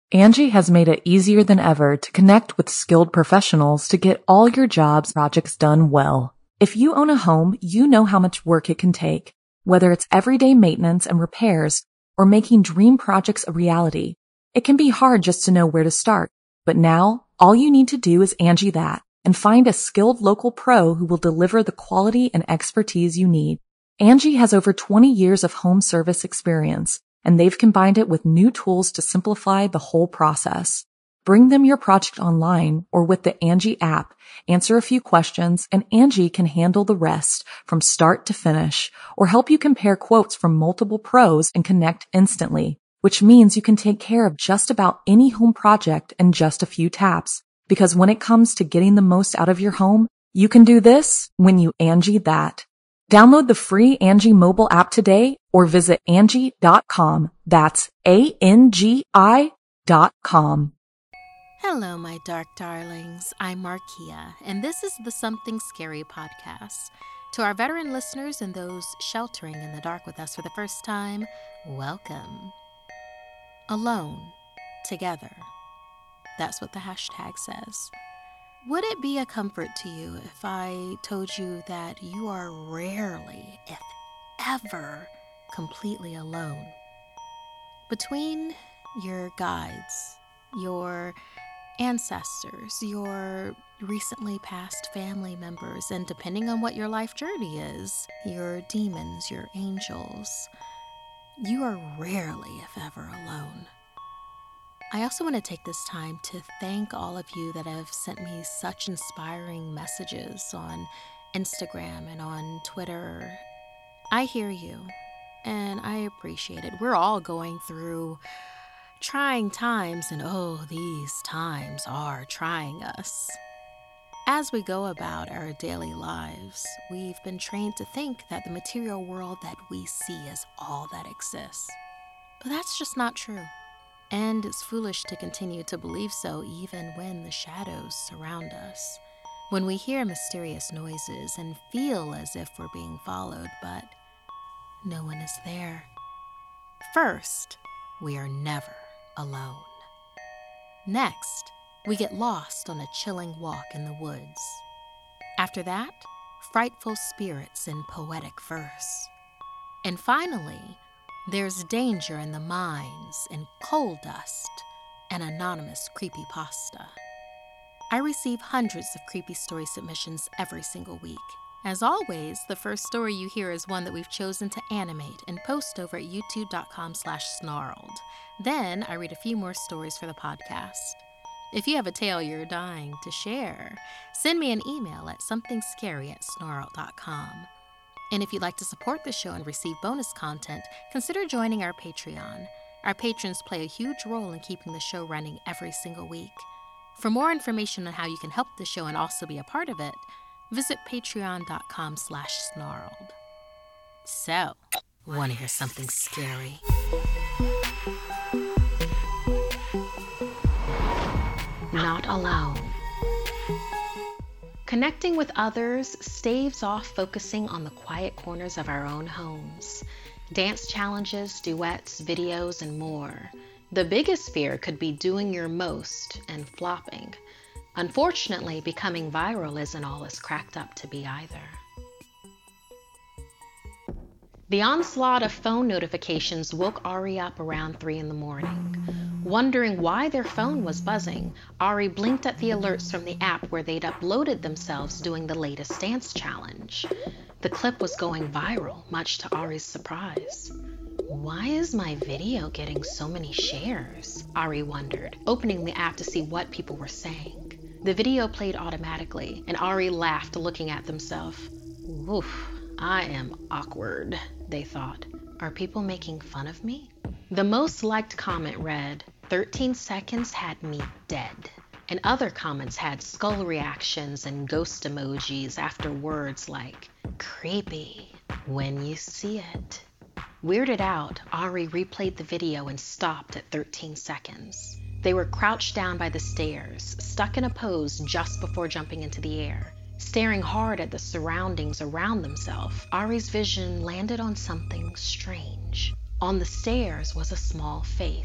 Angie has made it easier than ever to connect with skilled professionals to get all your jobs projects done well. If you own a home, you know how much work it can take, whether it's everyday maintenance and repairs or making dream projects a reality. It can be hard just to know where to start, but now all you need to do is Angie that and find a skilled local pro who will deliver the quality and expertise you need. Angie has over 20 years of home service experience, and they've combined it with new tools to simplify the whole process. Bring them your project online or with the Angie app, answer a few questions, and Angie can handle the rest from start to finish, or help you compare quotes from multiple pros and connect instantly, which means you can take care of just about any home project in just a few taps. Because when it comes to getting the most out of your home, you can do this when you Angie that. Download the free Angie mobile app today or visit Angie.com. That's ANGI.com. Hello, my dark darlings. I'm Markia, and this is the Something Scary podcast. To our veteran listeners and those sheltering in the dark with us for the first time, welcome. Alone, together. That's what the hashtag says. Would it be a comfort to you if I told you that you are rarely, if ever, completely alone? Between your guides, your ancestors, your recently passed family members, and depending on what your life journey is, your demons, your angels, you are rarely, if ever, alone. I also want to take this time to thank all of you that have sent me such inspiring messages on Instagram and on Twitter. I hear you, and I appreciate it. We're all going through trying times, and oh, these times are trying us. As we go about our daily lives, we've been trained to think that the material world that we see is all that exists. But that's just not true. And it's foolish to continue to believe so even when the shadows surround us. When we hear mysterious noises and feel as if we're being followed, but no one is there. First, we are never alone. Next, we get lost on a chilling walk in the woods. After that, frightful spirits in poetic verse. And finally, there's danger in the mines and coal dust and anonymous creepypasta. I receive hundreds of creepy story submissions every single week. As always, the first story you hear is one that we've chosen to animate and post over at youtube.com/snarled. Then I read a few more stories for the podcast. If you have a tale you're dying to share, send me an email at somethingscary@snarled.com. And if you'd like to support the show and receive bonus content, consider joining our Patreon. Our patrons play a huge role in keeping the show running every single week. For more information on how you can help the show and also be a part of it, visit patreon.com/snarled. So, want to hear something scary? Not alone. Connecting with others staves off focusing on the quiet corners of our own homes. Dance challenges, duets, videos, and more. The biggest fear could be doing your most and flopping. Unfortunately, becoming viral isn't all it's cracked up to be either. The onslaught of phone notifications woke Ari up around 3 a.m. Wondering why their phone was buzzing, Ari blinked at the alerts from the app where they'd uploaded themselves doing the latest dance challenge. The clip was going viral, much to Ari's surprise. Why is my video getting so many shares? Ari wondered, opening the app to see what people were saying. The video played automatically, and Ari laughed, looking at themselves. Oof, I am awkward, they thought. Are people making fun of me? The most liked comment read, 13 seconds had me dead. And other comments had skull reactions and ghost emojis after words like, creepy, when you see it. Weirded out, Ari replayed the video and stopped at 13 seconds. They were crouched down by the stairs, stuck in a pose just before jumping into the air. Staring hard at the surroundings around themselves, Ari's vision landed on something strange. On the stairs was a small face,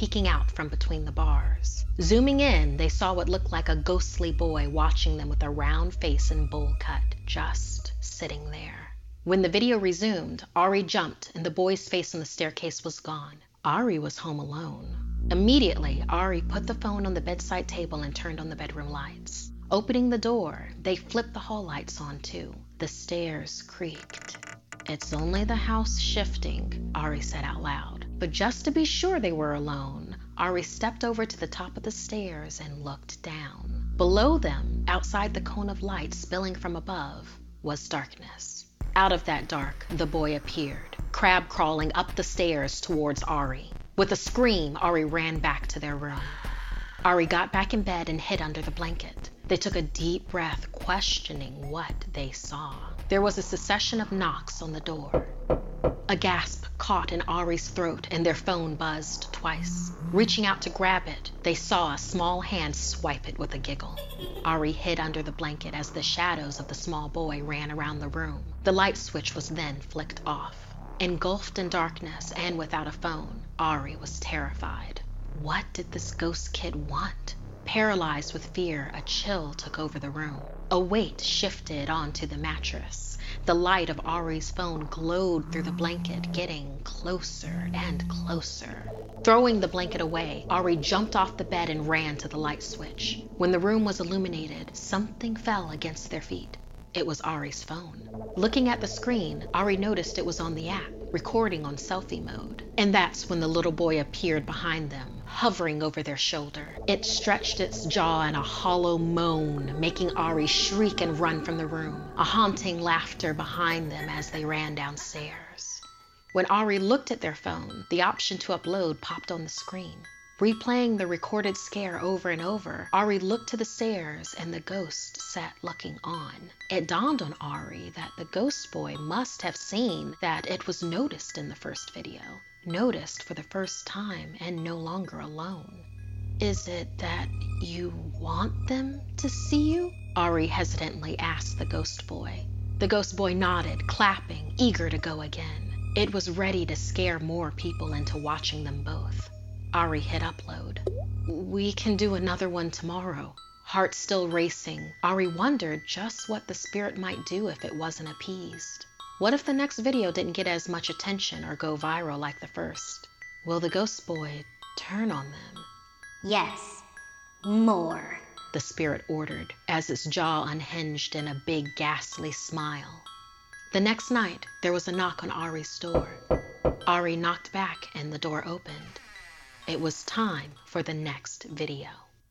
peeking out from between the bars. Zooming in, they saw what looked like a ghostly boy watching them with a round face and bowl cut, just sitting there. When the video resumed, Ari jumped and the boy's face on the staircase was gone. Ari was home alone. Immediately, Ari put the phone on the bedside table and turned on the bedroom lights. Opening the door, they flipped the hall lights on too. The stairs creaked. "It's only the house shifting," Ari said out loud. But just to be sure they were alone, Ari stepped over to the top of the stairs and looked down. Below them, outside the cone of light spilling from above, was darkness. Out of that dark, the boy appeared, crab crawling up the stairs towards Ari. With a scream, Ari ran back to their room. Ari got back in bed and hid under the blanket. They took a deep breath, questioning what they saw. There was a succession of knocks on the door. A gasp caught in Ari's throat and their phone buzzed twice. Reaching out to grab it, they saw a small hand swipe it with a giggle. Ari hid under the blanket as the shadows of the small boy ran around the room. The light switch was then flicked off. Engulfed in darkness and without a phone, Ari was terrified. What did this ghost kid want? Paralyzed with fear, a chill took over the room. A weight shifted onto the mattress. The light of Ari's phone glowed through the blanket, getting closer and closer. Throwing the blanket away, Ari jumped off the bed and ran to the light switch. When the room was illuminated, something fell against their feet. It was Ari's phone. Looking at the screen, Ari noticed it was on the app, recording on selfie mode. And that's when the little boy appeared behind them, hovering over their shoulder. It stretched its jaw in a hollow moan, making Ari shriek and run from the room, a haunting laughter behind them as they ran downstairs. When Ari looked at their phone, the option to upload popped on the screen. Replaying the recorded scare over and over, Ari looked to the stairs and the ghost sat looking on. It dawned on Ari that the ghost boy must have seen that it was noticed in the first video. Noticed for the first time and no longer alone. "Is it that you want them to see you?" Ari hesitantly asked the ghost boy. The ghost boy nodded, clapping, eager to go again. It was ready to scare more people into watching them both. Ari hit upload. "We can do another one tomorrow." Heart still racing, Ari wondered just what the spirit might do if it wasn't appeased. What if the next video didn't get as much attention or go viral like the first? Will the ghost boy turn on them? "Yes, more," the spirit ordered as its jaw unhinged in a big ghastly smile. The next night, there was a knock on Ari's door. Ari knocked back and the door opened. It was time for the next video.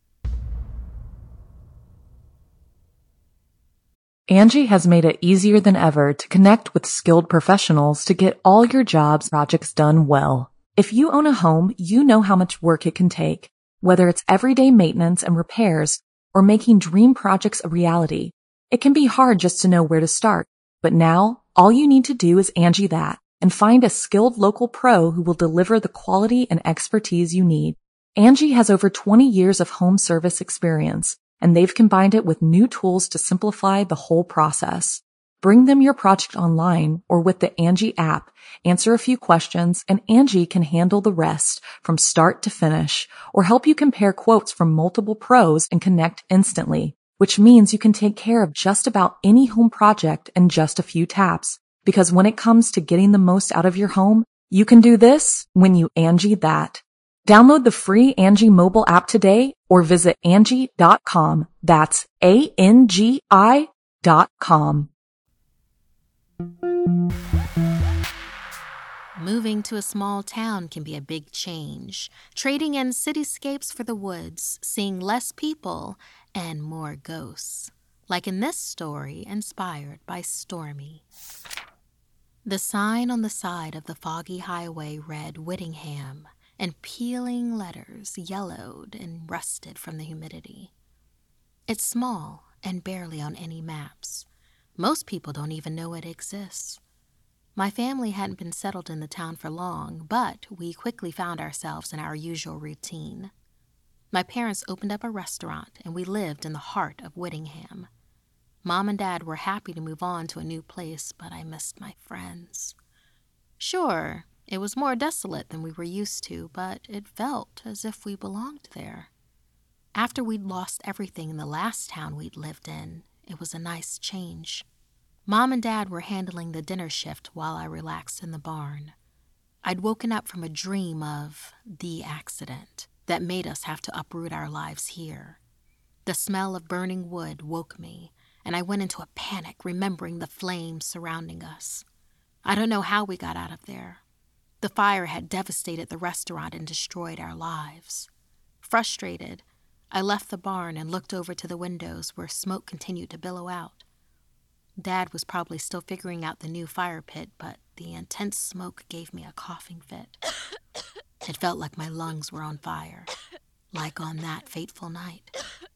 Angie has made it easier than ever to connect with skilled professionals to get all your jobs projects done well. If you own a home, you know how much work it can take, whether it's everyday maintenance and repairs or making dream projects a reality. It can be hard just to know where to start, but now all you need to do is Angie that and find a skilled local pro who will deliver the quality and expertise you need. Angie has over 20 years of home service experience, and they've combined it with new tools to simplify the whole process. Bring them your project online or with the Angie app, answer a few questions, and Angie can handle the rest from start to finish, or help you compare quotes from multiple pros and connect instantly, which means you can take care of just about any home project in just a few taps. Because when it comes to getting the most out of your home, you can do this when you Angie that. Download the free Angie mobile app today or visit Angie.com. That's ANGI.com. Moving to a small town can be a big change. Trading in cityscapes for the woods, seeing less people and more ghosts. Like in this story inspired by Stormy. The sign on the side of the foggy highway read Whittingham, and peeling letters yellowed and rusted from the humidity. It's small and barely on any maps. Most people don't even know it exists. My family hadn't been settled in the town for long, but we quickly found ourselves in our usual routine. My parents opened up a restaurant, and we lived in the heart of Whittingham. Mom and Dad were happy to move on to a new place, but I missed my friends. Sure, It was more desolate than we were used to, but it felt as if we belonged there. After we'd lost everything in the last town we'd lived in, it was a nice change. Mom and Dad were handling the dinner shift while I relaxed in the barn. I'd woken up from a dream of the accident that made us have to uproot our lives here. The smell of burning wood woke me, and I went into a panic, remembering the flames surrounding us. I don't know how we got out of there. The fire had devastated the restaurant and destroyed our lives. Frustrated, I left the barn and looked over to the windows where smoke continued to billow out. Dad was probably still figuring out the new fire pit, but the intense smoke gave me a coughing fit. It felt like my lungs were on fire, like on that fateful night.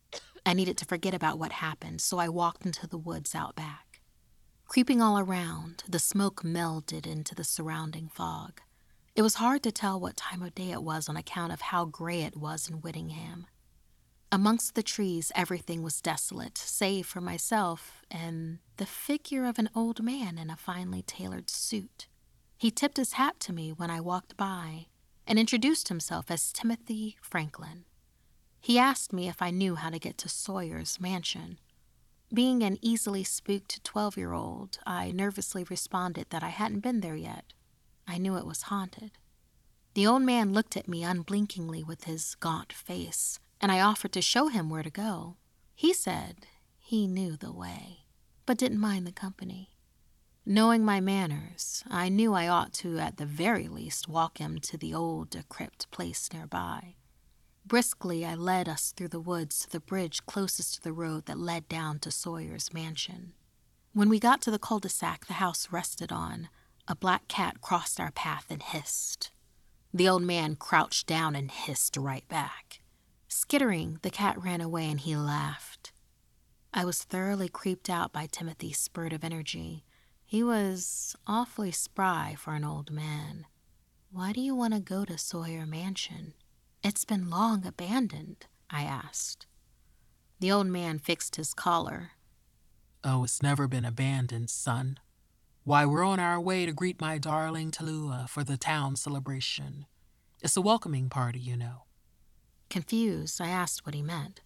I needed to forget about what happened, so I walked into the woods out back. Creeping all around, the smoke melded into the surrounding fog. It was hard to tell what time of day it was on account of how gray it was in Whittingham. Amongst the trees, everything was desolate, save for myself and the figure of an old man in a finely tailored suit. He tipped his hat to me when I walked by and introduced himself as Timothy Franklin. He asked me if I knew how to get to Sawyer's mansion. Being an easily spooked 12-year-old, I nervously responded that I hadn't been there yet. I knew it was haunted. The old man looked at me unblinkingly with his gaunt face, and I offered to show him where to go. He said he knew the way, but didn't mind the company. Knowing my manners, I knew I ought to, at the very least, walk him to the old, decrepit place nearby. Briskly, I led us through the woods to the bridge closest to the road that led down to Sawyer's mansion. When we got to the cul-de-sac the house rested on, a black cat crossed our path and hissed. The old man crouched down and hissed right back. Skittering, the cat ran away and he laughed. I was thoroughly creeped out by Timothy's spurt of energy. He was awfully spry for an old man. "Why do you want to go to Sawyer Mansion? It's been long abandoned," I asked. The old man fixed his collar. "Oh, it's never been abandoned, son. Why, we're on our way to greet my darling Tallulah for the town celebration. It's a welcoming party, you know." Confused, I asked what he meant.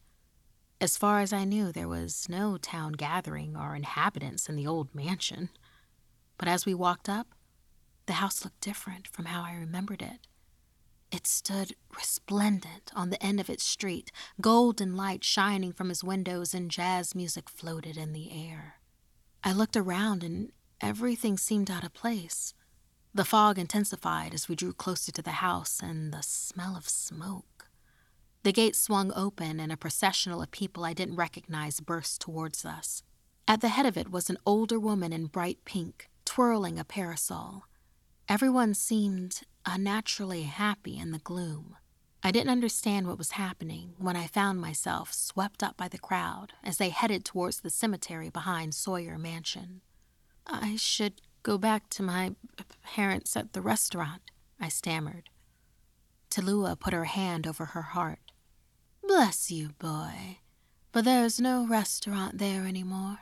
As far as I knew, there was no town gathering or inhabitants in the old mansion. But as we walked up, the house looked different from how I remembered it. It stood resplendent on the end of its street, golden light shining from its windows and jazz music floated in the air. I looked around and everything seemed out of place. The fog intensified as we drew closer to the house and the smell of smoke. The gate swung open and a processional of people I didn't recognize burst towards us. At the head of it was an older woman in bright pink, twirling a parasol. Everyone seemed unnaturally happy in the gloom. I didn't understand what was happening when I found myself swept up by the crowd as they headed towards the cemetery behind Sawyer Mansion. "I should go back to my parents at the restaurant," I stammered. Tallulah put her hand over her heart. "Bless you, boy, but there's no restaurant there anymore.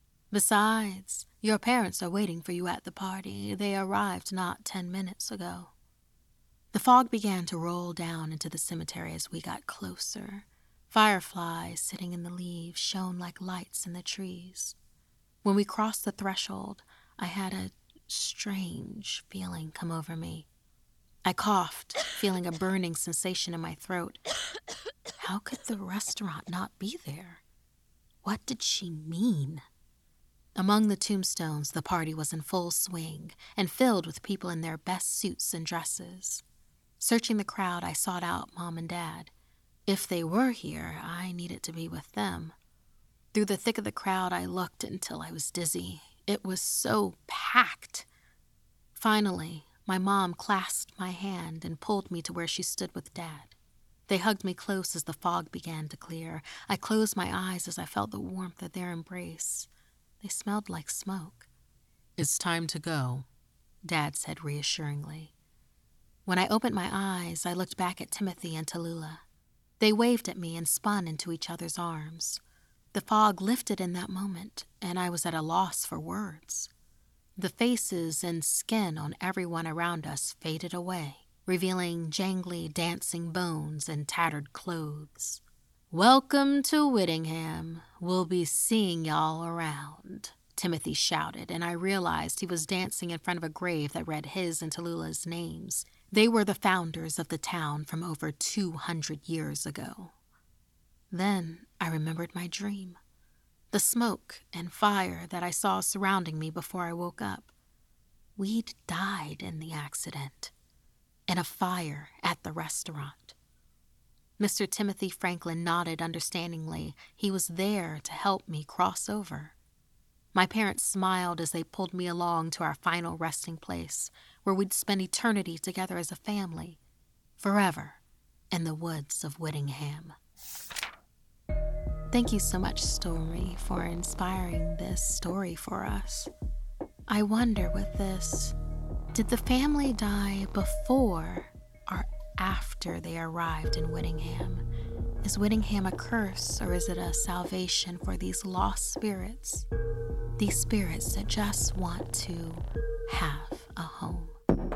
Besides, your parents are waiting for you at the party. They arrived not 10 minutes ago." The fog began to roll down into the cemetery as we got closer. Fireflies sitting in the leaves shone like lights in the trees. When we crossed the threshold, I had a strange feeling come over me. I coughed, feeling a burning sensation in my throat. How could the restaurant not be there? What did she mean? Among the tombstones, the party was in full swing and filled with people in their best suits and dresses. Searching the crowd, I sought out Mom and Dad. If they were here, I needed to be with them. Through the thick of the crowd, I looked until I was dizzy. It was so packed. Finally, my mom clasped my hand and pulled me to where she stood with Dad. They hugged me close as the fog began to clear. I closed my eyes as I felt the warmth of their embrace. They smelled like smoke. "It's time to go," Dad said reassuringly. When I opened my eyes, I looked back at Timothy and Tallulah. They waved at me and spun into each other's arms. The fog lifted in that moment, and I was at a loss for words. The faces and skin on everyone around us faded away, revealing jangly dancing bones and tattered clothes. "Welcome to Whittingham. We'll be seeing y'all around," Timothy shouted, and I realized he was dancing in front of a grave that read his and Tallulah's names. They were the founders of the town from over 200 years ago. Then I remembered my dream, the smoke and fire that I saw surrounding me before I woke up. We'd died in the accident, in a fire at the restaurant. Mr. Timothy Franklin nodded understandingly. He was there to help me cross over. My parents smiled as they pulled me along to our final resting place, where we'd spend eternity together as a family, forever, in the woods of Whittingham. Thank you so much, Story, for inspiring this story for us. I wonder with this, did the family die before or after they arrived in Whittingham? Is Whittingham a curse, or is it a salvation for these lost spirits? These spirits that just want to have a home.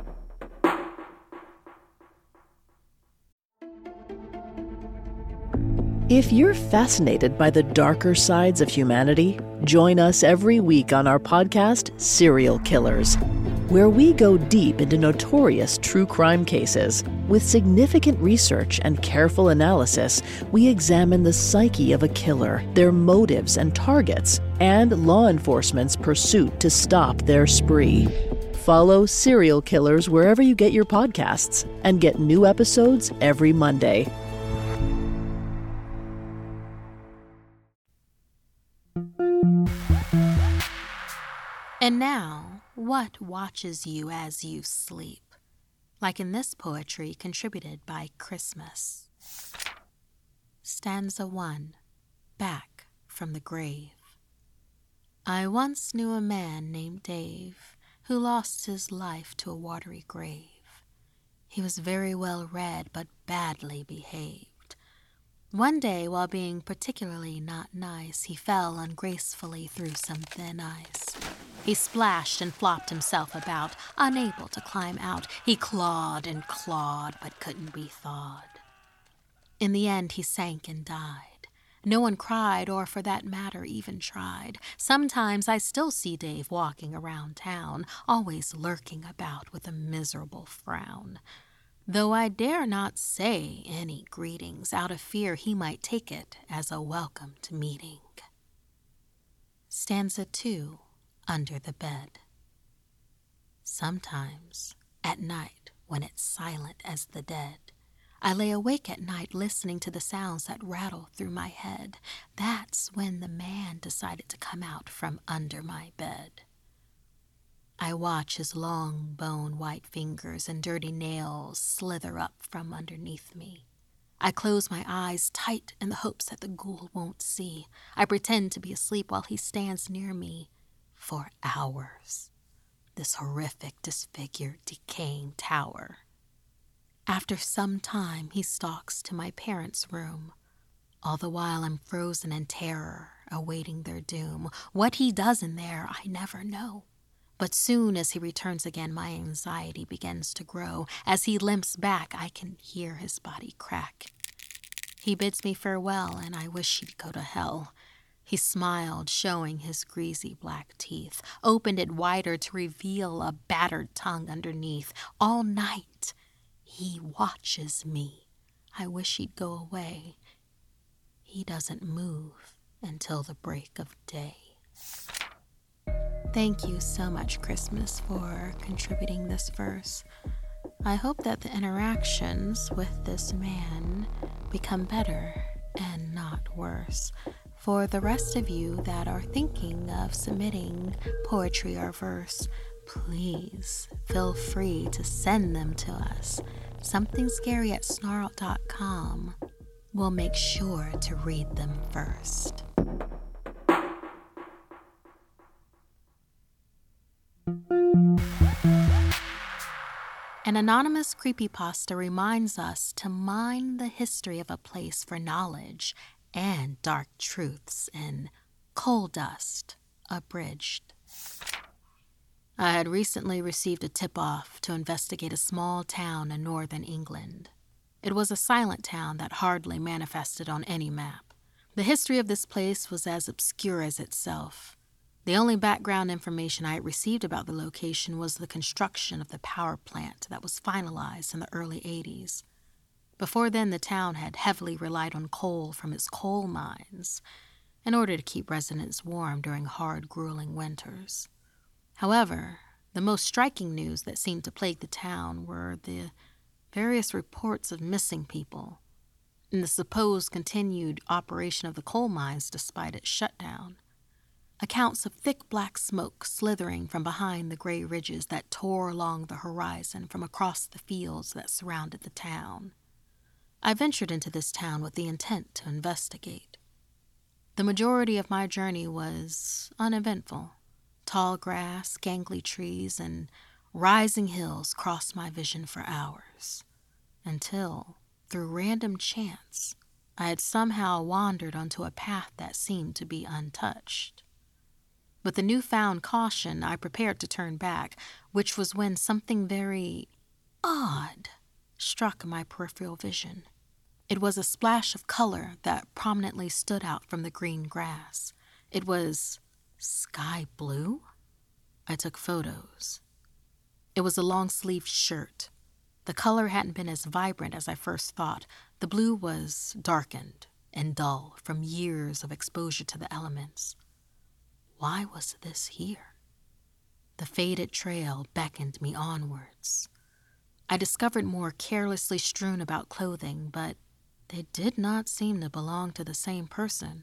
If you're fascinated by the darker sides of humanity, join us every week on our podcast, Serial Killers, where we go deep into notorious true crime cases. With significant research and careful analysis, we examine the psyche of a killer, their motives and targets, and law enforcement's pursuit to stop their spree. Follow Serial Killers wherever you get your podcasts and get new episodes every Monday. And now, what watches you as you sleep? Like in this poetry contributed by Christmas. Stanza 1, Back from the Grave. I once knew a man named Dave who lost his life to a watery grave. He was very well read but badly behaved. One day, while being particularly not nice, he fell ungracefully through some thin ice. He splashed and flopped himself about, unable to climb out. He clawed and clawed, but couldn't be thawed. In the end, he sank and died. No one cried, or for that matter, even tried. Sometimes I still see Dave walking around town, always lurking about with a miserable frown. Though I dare not say any greetings, out of fear he might take it as a welcome to meeting. Stanza 2, Under the Bed. Sometimes, at night, when it's silent as the dead, I lay awake at night listening to the sounds that rattle through my head. That's when the man decided to come out from under my bed. I watch his long, bone-white fingers and dirty nails slither up from underneath me. I close my eyes tight in the hopes that the ghoul won't see. I pretend to be asleep while he stands near me for hours. This horrific, disfigured, decaying tower. After some time, he stalks to my parents' room. All the while I'm frozen in terror, awaiting their doom. What he does in there, I never know. But soon as he returns again, my anxiety begins to grow. As he limps back, I can hear his body crack. He bids me farewell, and I wish he'd go to hell. He smiled, showing his greasy black teeth, opened it wider to reveal a battered tongue underneath. All night, he watches me. I wish he'd go away. He doesn't move until the break of day. Thank you so much, Christmas, for contributing this verse. I hope that the interactions with this man become better and not worse. For the rest of you that are thinking of submitting poetry or verse, please feel free to send them to us. somethingscary@snarl.com. We'll make sure to read them first. An anonymous creepypasta reminds us to mine the history of a place for knowledge and dark truths in Coal Dust Abridged. I had recently received a tip-off to investigate a small town in northern England. It was a silent town that hardly manifested on any map. The history of this place was as obscure as itself. The only background information I had received about the location was the construction of the power plant that was finalized in the early 80s. Before then, the town had heavily relied on coal from its coal mines in order to keep residents warm during hard, grueling winters. However, the most striking news that seemed to plague the town were the various reports of missing people and the supposed continued operation of the coal mines despite its shutdown. Accounts of thick black smoke slithering from behind the gray ridges that tore along the horizon from across the fields that surrounded the town. I ventured into this town with the intent to investigate. The majority of my journey was uneventful. Tall grass, gangly trees, and rising hills crossed my vision for hours, until, through random chance, I had somehow wandered onto a path that seemed to be untouched. With a newfound caution, I prepared to turn back, which was when something very odd struck my peripheral vision. It was a splash of color that prominently stood out from the green grass. It was sky blue? I took photos. It was a long-sleeved shirt. The color hadn't been as vibrant as I first thought. The blue was darkened and dull from years of exposure to the elements. Why was this here? The faded trail beckoned me onwards. I discovered more carelessly strewn about clothing, but they did not seem to belong to the same person.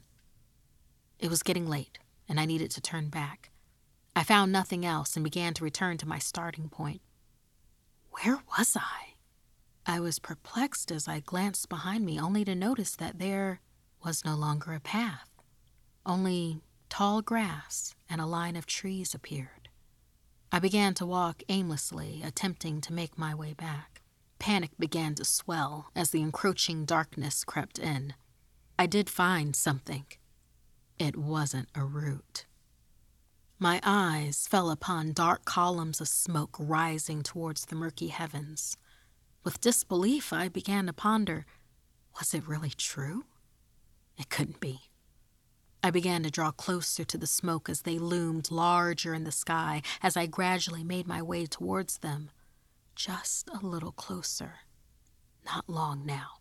It was getting late, and I needed to turn back. I found nothing else and began to return to my starting point. Where was I? I was perplexed as I glanced behind me, only to notice that there was no longer a path. Only tall grass and a line of trees appeared. I began to walk aimlessly, attempting to make my way back. Panic began to swell as the encroaching darkness crept in. I did find something. It wasn't a root. My eyes fell upon dark columns of smoke rising towards the murky heavens. With disbelief, I began to ponder, was it really true? It couldn't be. I began to draw closer to the smoke as they loomed larger in the sky as I gradually made my way towards them. Just a little closer. Not long now.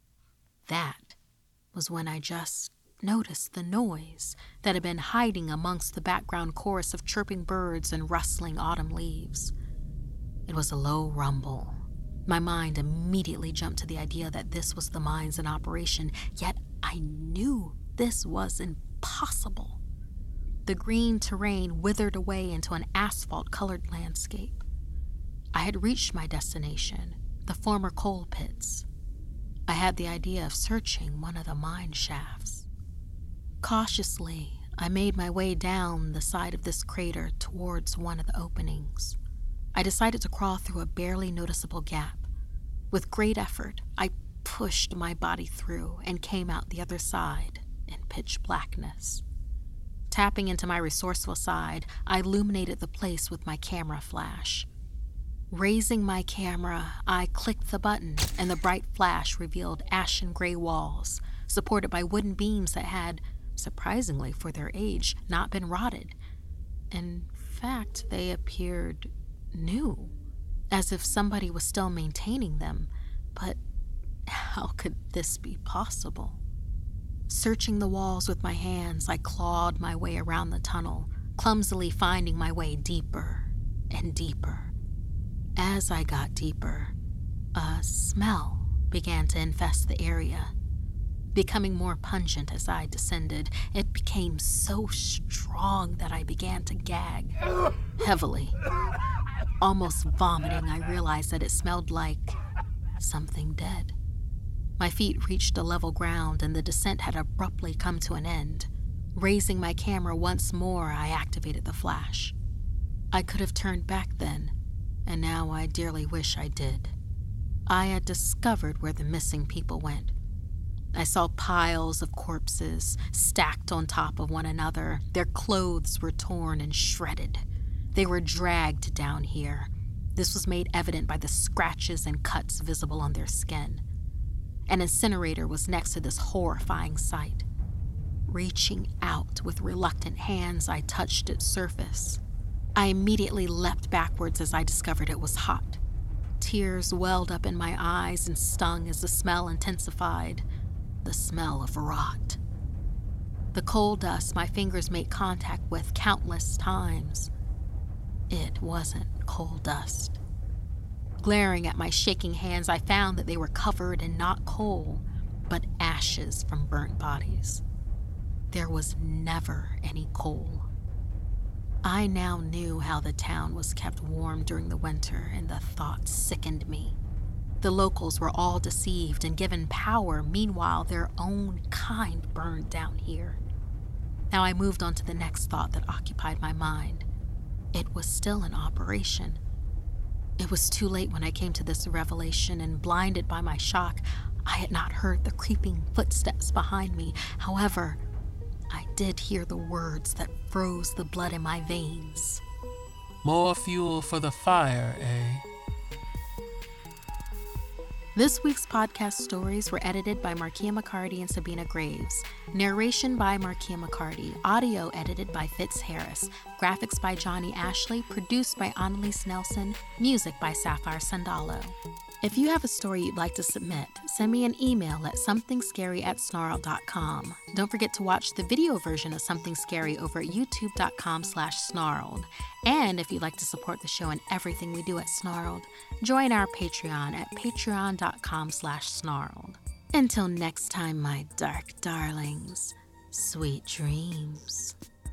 That was when I just noticed the noise that had been hiding amongst the background chorus of chirping birds and rustling autumn leaves. It was a low rumble. My mind immediately jumped to the idea that this was the mines in operation, yet I knew this was impossible. The green terrain withered away into an asphalt-colored landscape. I had reached my destination, the former coal pits. I had the idea of searching one of the mine shafts. Cautiously, I made my way down the side of this crater towards one of the openings. I decided to crawl through a barely noticeable gap. With great effort, I pushed my body through and came out the other side in pitch blackness. Tapping into my resourceful side, I illuminated the place with my camera flash. Raising my camera, I clicked the button, and the bright flash revealed ashen gray walls, supported by wooden beams that had, surprisingly for their age, not been rotted. In fact, they appeared new, as if somebody was still maintaining them. But how could this be possible? Searching the walls with my hands, I clawed my way around the tunnel, clumsily finding my way deeper and deeper. As I got deeper, a smell began to infest the area. Becoming more pungent as I descended, it became so strong that I began to gag heavily. Almost vomiting, I realized that it smelled like something dead. My feet reached a level ground and the descent had abruptly come to an end. Raising my camera once more, I activated the flash. I could have turned back then, and now I dearly wish I did. I had discovered where the missing people went. I saw piles of corpses stacked on top of one another. Their clothes were torn and shredded. They were dragged down here. This was made evident by the scratches and cuts visible on their skin. An incinerator was next to this horrifying sight. Reaching out with reluctant hands, I touched its surface. I immediately leapt backwards as I discovered it was hot. Tears welled up in my eyes and stung as the smell intensified. The smell of rot. The coal dust my fingers made contact with countless times. It wasn't coal dust. Glaring at my shaking hands, I found that they were covered in not coal, but ashes from burnt bodies. There was never any coal. I now knew how the town was kept warm during the winter, and the thought sickened me. The locals were all deceived and given power, meanwhile their own kind burned down here. Now I moved on to the next thought that occupied my mind. It was still in operation. It was too late when I came to this revelation, and blinded by my shock, I had not heard the creeping footsteps behind me. However, I did hear the words that froze the blood in my veins. More fuel for the fire, eh? This week's podcast stories were edited by Markia McCarty and Sabina Graves. Narration by Markia McCarty. Audio edited by Fitz Harris. Graphics by Johnny Ashley. Produced by Annalise Nelson. Music by Sapphire Sandalo. If you have a story you'd like to submit, send me an email at somethingscary@snarled.com. Don't forget to watch the video version of Something Scary over at youtube.com/snarled. And if you'd like to support the show and everything we do at Snarled, join our Patreon at patreon.com/snarled. Until next time, my dark darlings, sweet dreams.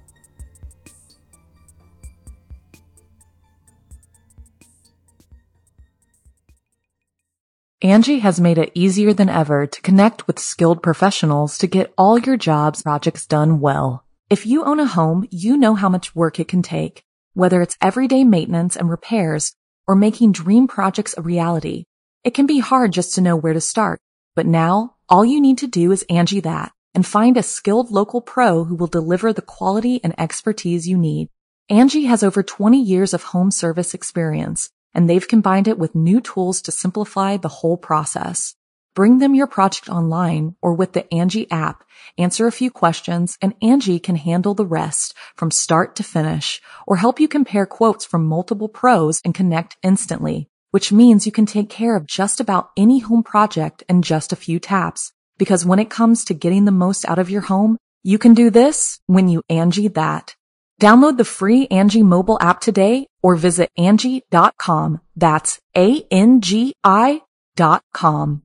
Angie has made it easier than ever to connect with skilled professionals to get all your jobs projects done well. If you own a home, you know how much work it can take, whether it's everyday maintenance and repairs or making dream projects a reality. It can be hard just to know where to start, but now all you need to do is Angie that and find a skilled local pro who will deliver the quality and expertise you need. Angie has over 20 years of home service experience, and they've combined it with new tools to simplify the whole process. Bring them your project online or with the Angie app, answer a few questions, and Angie can handle the rest from start to finish, or help you compare quotes from multiple pros and connect instantly, which means you can take care of just about any home project in just a few taps. Because when it comes to getting the most out of your home, you can do this when you Angie that. Download the free Angie mobile app today or visit Angie.com. That's ANGI.com.